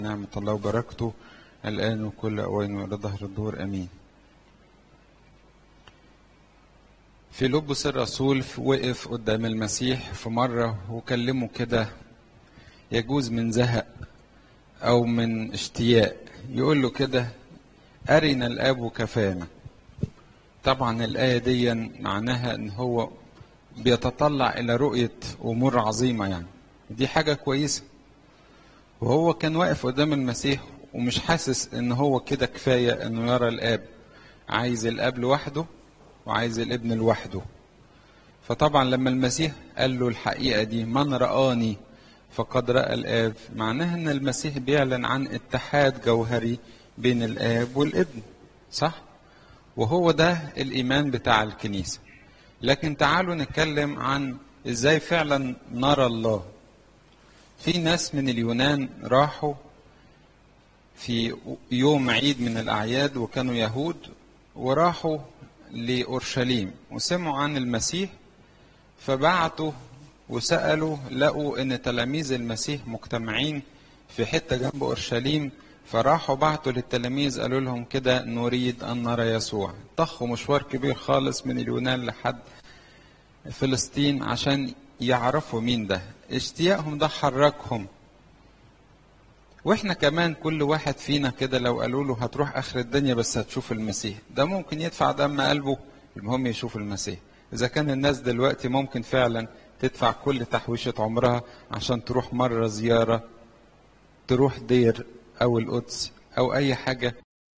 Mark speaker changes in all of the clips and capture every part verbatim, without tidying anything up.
Speaker 1: نعمة الله وبركته الآن وكل أوان وإلى ظهر الدور أمين. في لبس الرسول وقف قدام المسيح في مرة وكلمه كده، يجوز من زهق أو من اشتياق، يقول له كده: أرنا الآب كفانا. طبعا الآية دي معناها إن هو بيتطلع إلى رؤية أمور عظيمة، يعني دي حاجة كويسة. وهو كان واقف قدام المسيح ومش حاسس إن هو كده كفاية إنه يرى الآب، عايز الآب لوحده وعايز الابن لوحده. فطبعا لما المسيح قال له الحقيقة دي: من رآني فقد رأى الآب، معناها إن المسيح بيعلن عن اتحاد جوهري بين الآب والابن، صح؟ وهو ده الإيمان بتاع الكنيسة. لكن تعالوا نتكلم عن إزاي فعلا نرى الله. في ناس من اليونان راحوا في يوم عيد من الأعياد وكانوا يهود، وراحوا لأورشليم وسمعوا عن المسيح، فبعتوا وسألوا، لقوا إن تلاميذ المسيح مجتمعين في حتة جنب أورشليم، فراحوا بعتوا للتلاميذ قالوا لهم كده: نريد أن نرى يسوع. طخوا مشوار كبير خالص من اليونان لحد فلسطين عشان يعرفوا مين ده. اشتياقهم ده حركهم. واحنا كمان كل واحد فينا كده لو قالوا له هتروح اخر الدنيا بس هتشوف المسيح، ده ممكن يدفع دم قلبه المهم يشوف المسيح. اذا كان الناس دلوقتي ممكن فعلا تدفع كل تحويشة عمرها عشان تروح مرة زيارة، تروح دير او القدس او اي حاجة،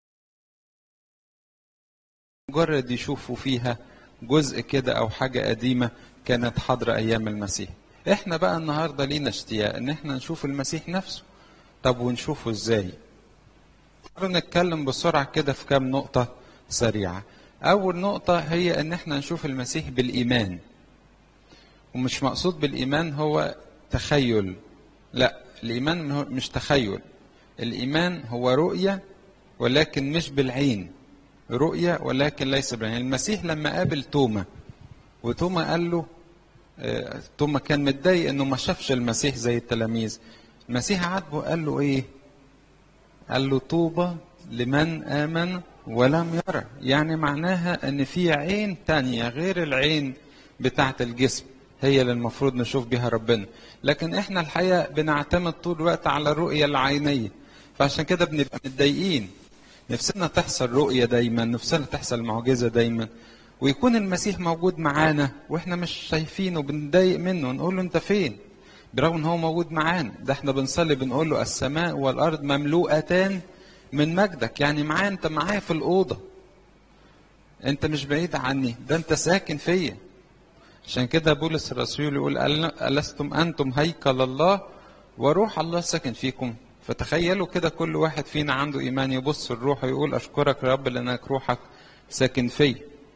Speaker 1: مجرد يشوفوا فيها جزء كده او حاجة قديمة كانت حاضرة ايام المسيح. احنا بقى النهاردة لينا اشتياق ان احنا نشوف المسيح نفسه. طب ونشوفه ازاي؟ تعالوا نتكلم بسرعة كده في كام نقطة سريعة. اول نقطة هي ان احنا نشوف المسيح بالايمان. ومش مقصود بالايمان هو تخيل، لا، الايمان مش تخيل. الايمان هو رؤية ولكن مش بالعين، رؤية ولكن ليس بالعين. المسيح لما قابل توما وتوما قال له، توما كان متضايق انه ما شافش المسيح زي التلاميذ، المسيح عاتبه قال له ايه؟ قال له: طوبى لمن آمن ولم يرى. يعني معناها ان في عين تانية غير العين بتاعت الجسم هي اللي المفروض نشوف بيها ربنا. لكن احنا الحقيقة بنعتمد طول الوقت على الرؤية العينية، فعشان كده بنبقى متضايقين. نفسنا تحصل رؤية دايما، نفسنا تحصل معجزة دايما، ويكون المسيح موجود معانا واحنا مش شايفينه، بنضايق منه، نقول له: انت فين؟ برغم ان هو موجود معانا. ده احنا بنصلي بنقول له: السماء والارض مملوءتان من مجدك. يعني معايا، انت معايا في الاوضه، انت مش بعيد عني، ده انت ساكن فيا. عشان كده بولس الرسول يقول: ألستم انتم هيكل الله وروح الله ساكن فيكم. فتخيلوا كده كل واحد فينا عنده ايمان يبص الروح ويقول: اشكرك يا رب لانك روحك ساكن فيا.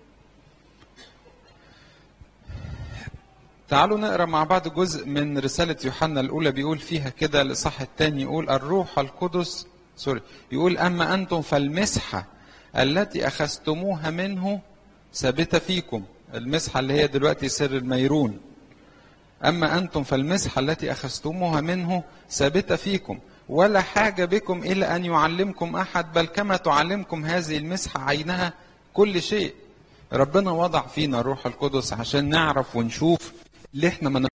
Speaker 1: تعالوا نقرأ مع بعض جزء من رسالة يوحنا الأولى، بيقول فيها كده الإصحاح الثاني، يقول: الروح القدس سوري يقول: أما أنتم فالمسحة التي أخذتموها منه ثابتة فيكم. المسحة اللي هي دلوقتي سر الميرون. أما أنتم فالمسحة التي أخذتموها منه ثابتة فيكم، ولا حاجة بكم إلى أن يعلمكم أحد، بل كما تعلمكم هذه المسحة عينها كل شيء. ربنا وضع فينا الروح القدس عشان نعرف ونشوف اللي احنا ما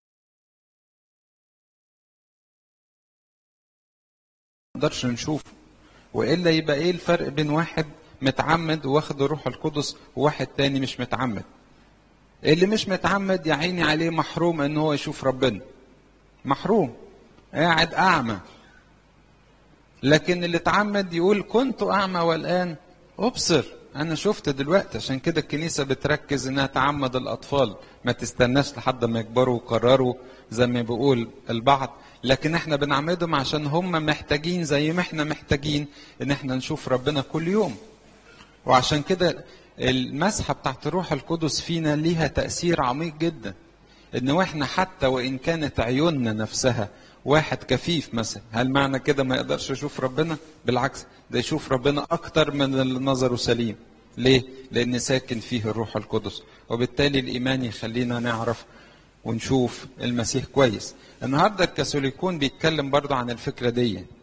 Speaker 1: نقدرش نشوفه. وإلا يبقى ايه الفرق بين واحد متعمد واخد الروح القدس وواحد تاني مش متعمد؟ اللي مش متعمد يا عيني عليه محروم ان هو يشوف ربنا، محروم، قاعد اعمى. لكن اللي اتعمد يقول: كنت اعمى والان ابصر، انا شفت دلوقتي. عشان كده الكنيسة بتركز انها تعمد الاطفال، ما تستناش لحد ما يكبروا ويقرروا زي ما بيقول البعض. لكن احنا بنعمدهم عشان هم محتاجين زي ما احنا محتاجين ان احنا نشوف ربنا كل يوم. وعشان كده المسحة بتاعت الروح القدس فينا ليها تأثير عميق جدا. ان واحنا حتى وان كانت عيوننا نفسها، واحد كفيف مثلا، هل معنى كده ما يقدرش يشوف ربنا؟ بالعكس، ده يشوف ربنا اكتر من اللي نظره سليم. ليه؟ لان ساكن فيه الروح القدس. وبالتالي الايمان يخلينا نعرف ونشوف المسيح كويس. النهارده الكاثوليكون بيتكلم برضو عن الفكرة دي،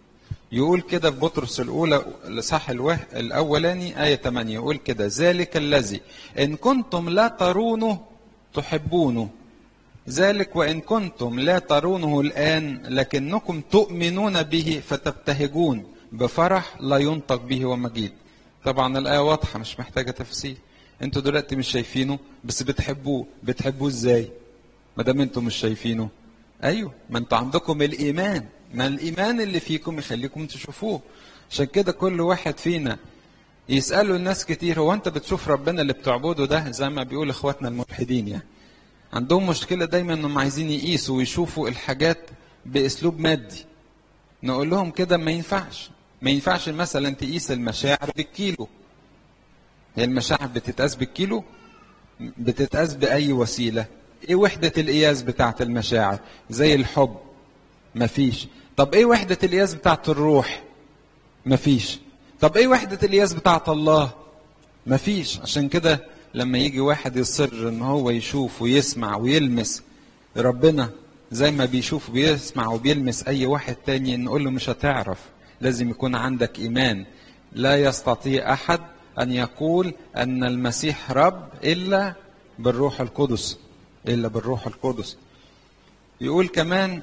Speaker 1: يقول كده في بطرس الأولى الإصحاح الأولاني آية ثمانية، يقول كده: ذلك الذي إن كنتم لا ترونه تحبونه، ذلك وإن كنتم لا ترونه الآن لكنكم تؤمنون به فتبتهجون بفرح لا ينطق به ومجيد. طبعا الآية واضحة مش محتاجة تفسير. انتوا دلوقتي مش شايفينه بس بتحبوه. بتحبوه ازاي ما دام انتوا مش شايفينه؟ ايوه، ما انتوا عندكم الايمان، ما الايمان اللي فيكم يخليكم تشوفوه. عشان كده كل واحد فينا يسألوا الناس كتير: هو انت بتشوف ربنا اللي بتعبده ده؟ زي ما بيقول اخواتنا الملحدين، يعني عندهم مشكلة دايما انهم عايزين يقيسوا ويشوفوا الحاجات باسلوب مادي. نقول لهم كده ما ينفعش. ما ينفعش مثلا تقيس المشاعر بالكيلو. هي المشاعر بتتقاس بالكيلو؟ بتتقاس بأي وسيلة؟ ايه وحدة القياس بتاعت المشاعر؟ زي الحب مفيش. طب ايه وحدة القياس بتاعت الروح؟ مفيش. طب ايه وحدة القياس بتاعت الله؟ مفيش. عشان كده لما يجي واحد يصر ان هو يشوف ويسمع ويلمس ربنا زي ما بيشوف وبيسمع وبيلمس اي واحد تاني، نقول له مش هتعرف. لازم يكون عندك ايمان. لا يستطيع احد ان يقول ان المسيح رب الا بالروح القدس، الا بالروح القدس. يقول كمان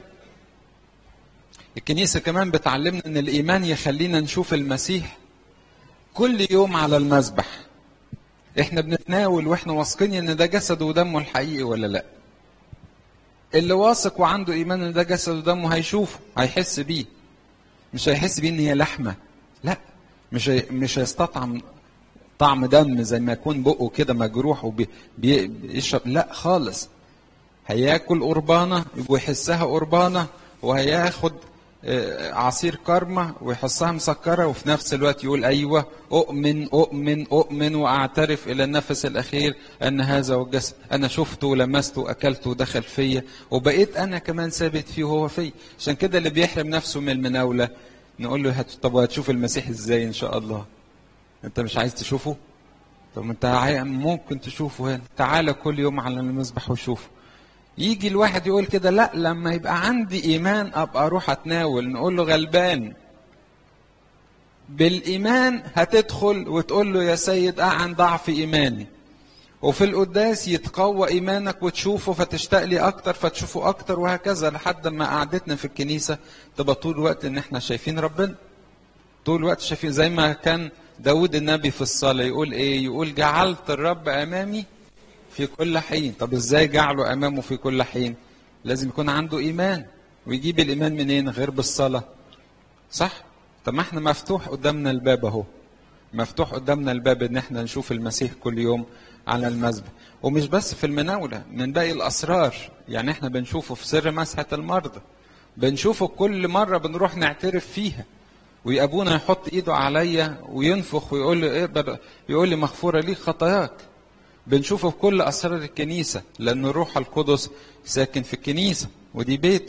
Speaker 1: الكنيسة كمان بتعلمنا ان الايمان يخلينا نشوف المسيح كل يوم على المذبح. احنا بنتناول واحنا واثقين ان ده جسده ودمه الحقيقي ولا لا؟ اللي واثق وعنده ايمان ان ده جسده ودمه هيشوفه، هيحس بيه. مش هيحس بيه ان هي لحمه، لا، مش هي مش هيستطعم طعم دم زي ما يكون بقه كده مجروح وبيشرب، لا خالص. هياكل قربانه ويحسها قربانه، وهياخد عصير كرمة ويحسها مسكرة، وفي نفس الوقت يقول أيوة أؤمن أؤمن أؤمن وأعترف إلى النفس الأخير أن هذا هو الجسد. أنا شفته ولمسته وأكلته ودخل فيا وبقيت أنا كمان ثابت فيه وهو فيه. عشان كده اللي بيحرم نفسه من المناولة نقول له هت... طب هتشوف المسيح إزاي إن شاء الله؟ أنت مش عايز تشوفه؟ طب أنت ممكن تشوفه هنا. تعالى كل يوم على المذبح وشوفه. يجي الواحد يقول كده: لا، لما يبقى عندي ايمان ابقى اروح اتناول. نقول له غلبان. بالايمان هتدخل وتقول له يا سيد اعن ضعف ايماني، وفي القداس يتقوى ايمانك وتشوفه فتشتاق لي اكتر فتشوفه اكتر، وهكذا لحد ما قعدتنا في الكنيسه تبقى طول الوقت ان احنا شايفين ربنا. طول الوقت شايفين، زي ما كان داود النبي في الصلاه يقول ايه؟ يقول جعلت الرب امامي في كل حين. طب ازاي جعله امامه في كل حين؟ لازم يكون عنده ايمان. ويجيب الايمان منين غير بالصلاه؟ صح؟ طب ما احنا مفتوح قدامنا الباب اهو. مفتوح قدامنا الباب ان احنا نشوف المسيح كل يوم على المذبح. ومش بس في المناوله، من باقي الاسرار. يعني احنا بنشوفه في سر مسحه المرضى، بنشوفه كل مره بنروح نعترف فيها، وابونا يحط ايده عليا وينفخ ويقول لي اقبل، يقول لي مغفوره ليك خطاياك. بنشوفه في كل أسرار الكنيسة، لأن الروح القدس ساكن في الكنيسة ودي بيته.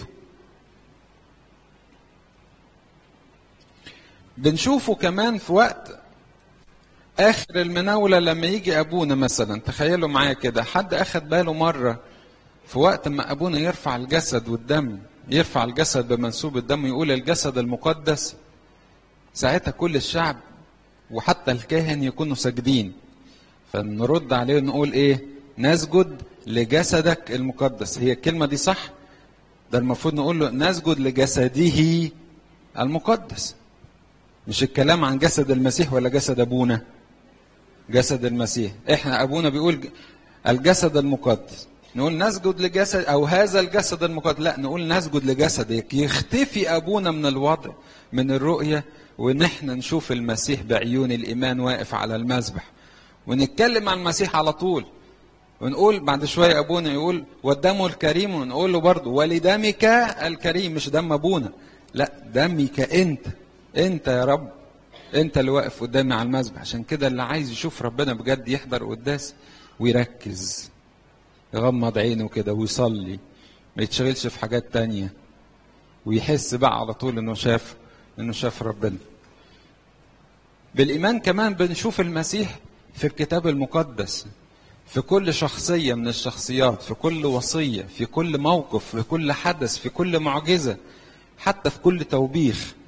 Speaker 1: بنشوفه كمان في وقت آخر المناولة لما يجي أبونا مثلا. تخيلوا معايا كده، حد أخد باله مرة في وقت ما أبونا يرفع الجسد والدم، يرفع الجسد بمنسوب الدم يقول الجسد المقدس، ساعتها كل الشعب وحتى الكاهن يكونوا ساجدين. فنرد عليه ونقول ايه؟ نسجد لجسدك المقدس. هي الكلمة دي صح؟ ده المفروض نقول له نسجد لجسده المقدس. مش الكلام عن جسد المسيح ولا جسد ابونا؟ جسد المسيح. احنا ابونا بيقول الجسد المقدس، نقول نسجد لجسد او هذا الجسد المقدس، لا نقول نسجد لجسدك. يختفي ابونا من الوضع، من الرؤية، ونحن نشوف المسيح بعيون الايمان واقف على المذبح، ونتكلم عن المسيح على طول. ونقول بعد شوية أبونا يقول والدم الكريم، ونقول له برضه ولدمك الكريم. مش دم أبونا، لا، دمك أنت. أنت يا رب، أنت اللي واقف قدامي على المذبح. عشان كده اللي عايز يشوف ربنا بجد يحضر قداس ويركز، يغمض عينه كده ويصلي، ما يتشغلش في حاجات تانية، ويحس بقى على طول إنه شاف إنه شاف ربنا. بالإيمان كمان بنشوف المسيح في الكتاب المقدس، في كل شخصية من الشخصيات، في كل وصية، في كل موقف، في كل حدث، في كل معجزة، حتى في كل توبيخ.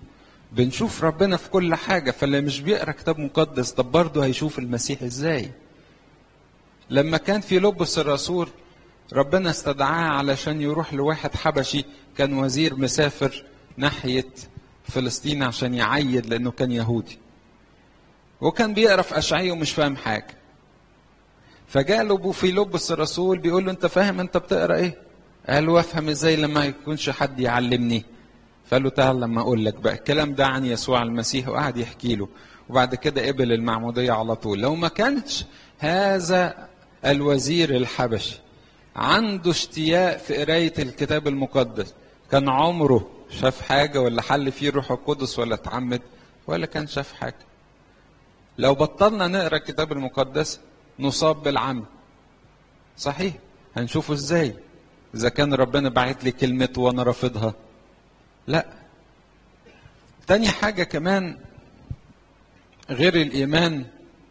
Speaker 1: بنشوف ربنا في كل حاجة. فاللي مش بيقرأ كتاب مقدس طب برضه هيشوف المسيح ازاي؟ لما كان في لبس الرسول ربنا استدعاه علشان يروح لواحد حبشي كان وزير مسافر ناحية فلسطين عشان يعيد لأنه كان يهودي، وكان بيقرأ في أشعية ومش فاهم حاجة. فجاء له في لبس الرسول بيقول له أنت فاهم أنت بتقرأ إيه؟ قال له أفهم إزاي لما يكونش حد يعلمني؟ فقال له تعال لما أقول لك بقى. الكلام ده عن يسوع المسيح وقعد يحكي له، وبعد كده قبل المعمودية على طول. لو ما كانش هذا الوزير الحبشي عنده اشتياق في قراية الكتاب المقدس كان عمره شاف حاجة ولا حل فيه روح القدس ولا اتعمد ولا كان شاف حاجة. لو بطلنا نقرأ الكتاب المقدس نصاب بالعمى. صحيح، هنشوفه ازاي اذا كان ربنا باعت لي كلمته وانا رافضها؟ لا. تاني حاجة كمان غير الايمان،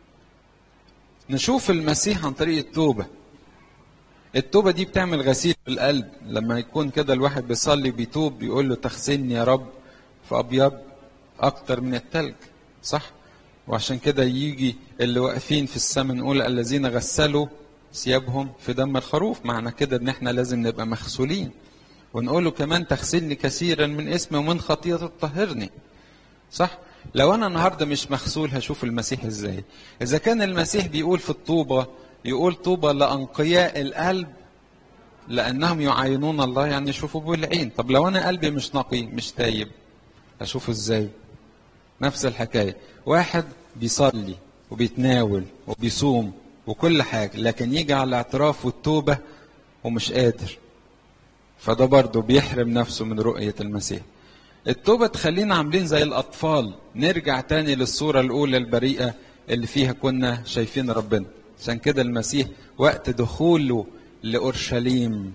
Speaker 1: نشوف المسيح عن طريق التوبة. التوبة دي بتعمل غسيل في القلب. لما يكون كده الواحد بيصلي بيتوب بيقول له تغسلني يا رب فأبيض أكتر من التلج، صح؟ وعشان كده يجي اللي واقفين في السماء نقول الذين غسلوا ثيابهم في دم الخروف. معنى كده ان احنا لازم نبقى مغسولين. ونقول له كمان تغسلني كثيرا من اسمي ومن خطيئة تطهرني، صح؟ لو انا النهارده مش مغسول هشوف المسيح ازاي؟ اذا كان المسيح بيقول في الطوبة، يقول طوبى لأنقياء القلب لأنهم يعاينون الله، يعني يشوفوا بالعين. طب لو أنا قلبي مش نقي مش تايب أشوفه إزاي؟ نفس الحكاية، واحد بيصلي وبيتناول وبيصوم وكل حاجة لكن يجي على الاعتراف والتوبة ومش قادر، فده برضه بيحرم نفسه من رؤية المسيح. التوبة تخلينا عاملين زي الأطفال، نرجع تاني للصورة الأولى البريئة اللي فيها كنا شايفين ربنا. عشان كده المسيح وقت دخوله لأورشليم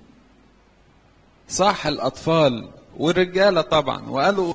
Speaker 1: صاح الأطفال والرجالة طبعا وقالوا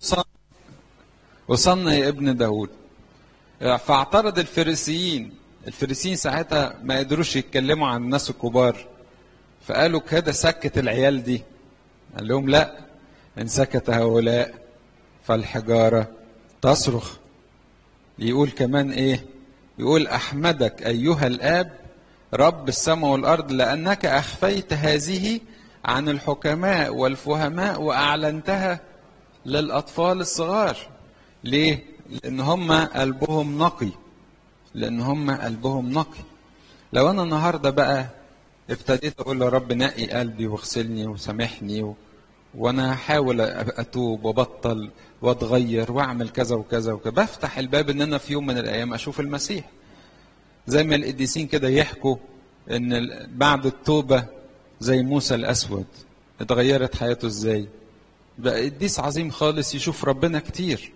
Speaker 1: وصلنا يا ابن داود. فاعترض الفريسيين. الفريسيين ساعتها ما قدروش يتكلموا عن الناس الكبار، فقالوا كده سكت العيال دي. قال لهم لا، إن سكت هؤلاء فالحجارة تصرخ. يقول كمان إيه؟ يقول أحمدك أيها الآب رب السماء والأرض لأنك أخفيت هذه عن الحكماء والفهماء وأعلنتها للأطفال الصغار. ليه؟ لأن هم قلبهم نقي. لأن هم قلبهم نقي. لو أنا النهاردة بقى ابتديت أقول يا رب نقي قلبي واغسلني وسامحني و... وأنا هحاول أتوب وبطل وأتغير وأعمل كذا وكذا وكذا، بفتح الباب إن أنا في يوم من الأيام أشوف المسيح. زي ما القديسين كده يحكوا إن بعد التوبة زي موسى الأسود اتغيرت حياته إزاي؟ بقى قديس عظيم خالص يشوف ربنا كتير.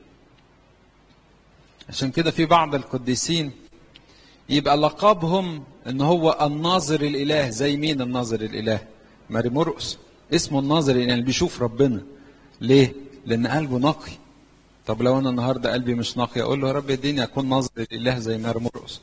Speaker 1: عشان كده في بعض القديسين يبقى لقبهم ان هو الناظر الاله. زي مين الناظر الاله؟ ماري مرقس اسمه الناظر الاله، يعني بيشوف ربنا. ليه؟ لان قلبه نقي. طب لو انا النهارده قلبي مش نقي اقول له يا رب اديني اكون ناظر الاله زي ماري مرقس.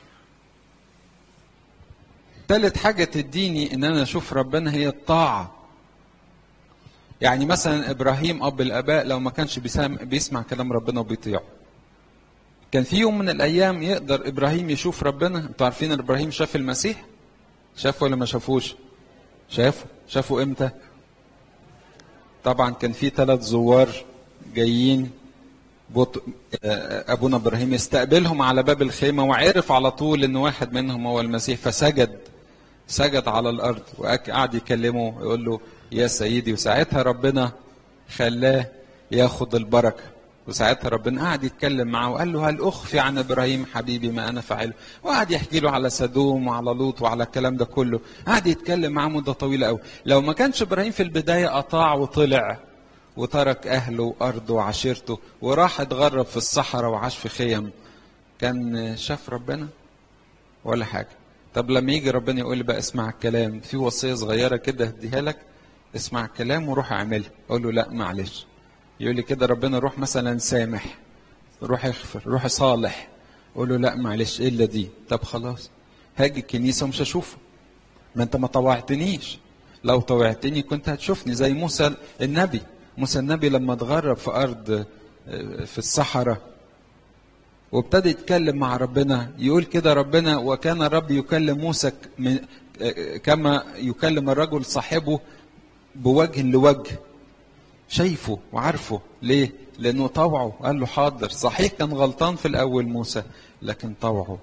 Speaker 1: ثالث حاجه تديني ان انا اشوف ربنا هي الطاعه. يعني مثلا ابراهيم اب الاباء لو ما كانش بيسمع كلام ربنا وبيطيعه، كان في يوم من الايام يقدر ابراهيم يشوف ربنا؟ انتوا عارفين ان ابراهيم شاف المسيح؟ شافه ولا ما شافوش؟ شافه. شافه امتى؟ طبعا كان في ثلاث زوار جايين بط... ابونا ابراهيم يستقبلهم على باب الخيمه، وعرف على طول ان واحد منهم هو المسيح، فسجد سجد على الارض وقعد يكلمه يقول له يا سيدي. وساعتها ربنا خلاه ياخد البركه. وساعتها ربنا قعد يتكلم معه وقال له هل اخفي عن ابراهيم حبيبي ما انا فاعله؟ وقعد يحكي له على سدوم وعلى لوط وعلى الكلام ده كله. قعد يتكلم معاه مده طويله قوي. لو ما كانش ابراهيم في البدايه اطاع وطلع وترك اهله وارضه وعشيرته وراح اتغرب في الصحراء وعاش في خيم، كان شاف ربنا ولا حاجه. طب لما يجي ربنا يقول لي بقى اسمع الكلام، في وصيه صغيره كده هديها لك، اسمع الكلام وروح اعملها. اقول له لا معلش. يقول لي كده ربنا روح مثلا سامح، روح اغفر، روح صالح. اقول له لا معلش الا دي. طب خلاص هاجي الكنيسه ومش هشوفه. ما انت ما طوعتنيش. لو طوعتني كنت هتشوفني. زي موسى النبي. موسى النبي لما اتغرب في ارض في الصحراء وابتدى يتكلم مع ربنا. يقول كده ربنا: وكان الرب يكلم موسى كما يكلم الرجل صاحبه بوجه لوجه، شايفه وعارفه. ليه؟ لأنه طوعه، قال له حاضر. صحيح كان غلطان في الأول موسى، لكن طوعه.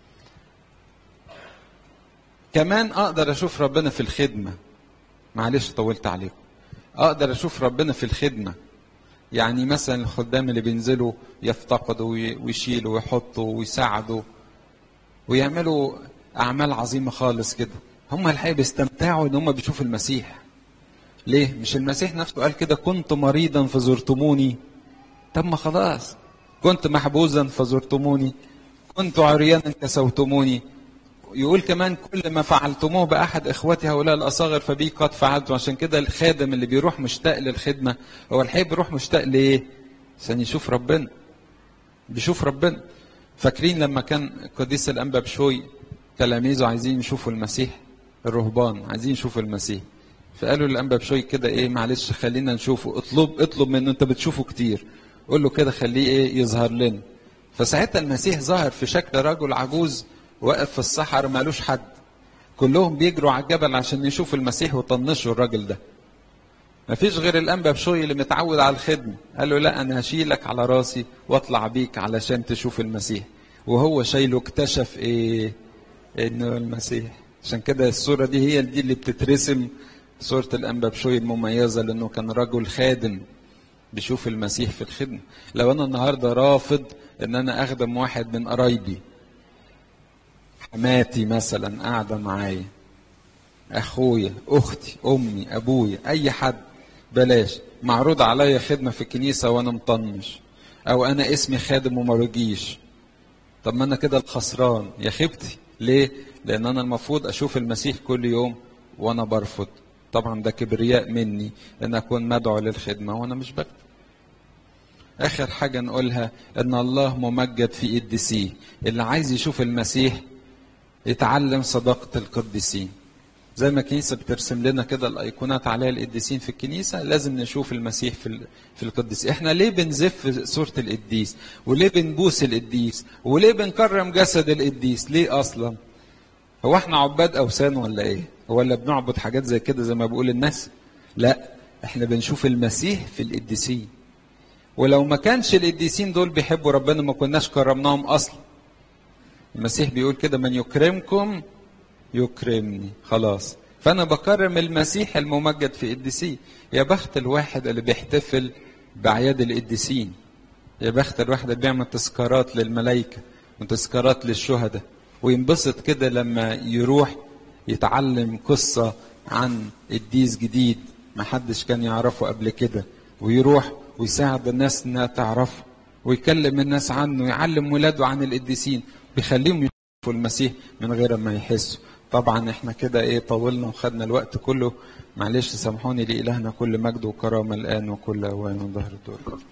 Speaker 1: كمان أقدر أشوف ربنا في الخدمة. معلش طولت عليكم. أقدر أشوف ربنا في الخدمة. يعني مثلا الخدام اللي بينزلوا يفتقدوا ويشيلوا ويحطوا ويساعدوا ويعملوا أعمال عظيمة خالص كده، هم الحقيقة بيستمتعوا إن هم بيشوفوا المسيح. ليه؟ مش المسيح نفسه قال كده: كنت مريضا فزرتموني؟ طب ما خلاص. كنت محبوسا فزرتموني، كنت عريانا كسوتموني. يقول كمان: كل ما فعلتموه بأحد إخوتي هؤلاء الأصاغر فبي قد فعلتم. عشان كده الخادم اللي بيروح مشتاق للخدمة هو الحقيقة بيروح مشتاق ليه؟ عشان يشوف ربنا، بيشوف ربنا. فاكرين لما كان قديس الأنبا بشوي تلاميذه عايزين يشوفوا المسيح، الرهبان عايزين يشوفوا المسيح، فقالوا للأنبا بشوي كده: ايه معلش خلينا نشوفه، اطلب اطلب منه، انت بتشوفه كتير، قول له كده خليه ايه يظهر لنا. فساعتها المسيح ظهر في شكل رجل عجوز واقف في الصحراء مالوش حد، كلهم بيجروا على الجبل عشان يشوفوا المسيح وطنشوا الراجل ده. مفيش غير الأنبا بشوي اللي متعود على الخدمة، قال له: لا، أنا هشيلك على راسي واطلع بيك علشان تشوف المسيح. وهو شايله اكتشف ايه؟ انه المسيح. عشان كده الصورة دي هي دي اللي بتترسم صورة الأنبا بشوي المميزة، لأنه كان رجل خادم بيشوف المسيح في الخدمة. لو أنا النهاردة رافض إن أنا أخدم واحد من قرايبي، حماتي مثلا قاعدة معايا، أخويا، أختي، أمي، أبويا، أي حد، بلاش. معروض عليا خدمة في الكنيسة وأنا مطنش، أو أنا اسمي خادم وما بجيش، طب ما أنا كده الخسران يا خيبتي. ليه؟ لأن أنا المفروض أشوف المسيح كل يوم وأنا برفض. طبعا ده كبرياء مني ان اكون مدعو للخدمة وانا مش بكتب. اخر حاجة نقولها ان الله ممجد في قديسيه. اللي عايز يشوف المسيح يتعلم صداقة القديسين. زي ما الكنيسة بترسم لنا كده الايقونات عليها القديسين في الكنيسة، لازم نشوف المسيح في في القديس. احنا ليه بنزف صورة القديس؟ وليه بنبوس القديس؟ وليه بنكرم جسد القديس؟ ليه اصلا؟ هو احنا عباد اوثان ولا ايه؟ ولا بنعبد حاجات زي كده زي ما بيقول الناس؟ لا، احنا بنشوف المسيح في القديسين. ولو ما كانش القديسين دول بيحبوا ربنا ما كناش كرمناهم اصلا. المسيح بيقول كده: من يكرمكم يكرمني. خلاص، فانا بكرم المسيح الممجد في قديسيه. يا بخت الواحد اللي بيحتفل باعياد القديسين، يا بخت الواحد اللي بيعمل تذكارات للملائكه وتذكارات للشهداء، وينبسط كده لما يروح يتعلم قصة عن قديس جديد ما حدش كان يعرفه قبل كده، ويروح ويساعد الناس انها تعرفه، ويكلم الناس عنه، ويعلم ولاده عن القديسين، بيخليهم يشوفوا المسيح من غير ما يحسوا. طبعا احنا كده ايه طولنا وخدنا الوقت كله، معلش سامحوني. لإلهنا كل مجد وكرامة الآن وكل أوان وظهر الدور.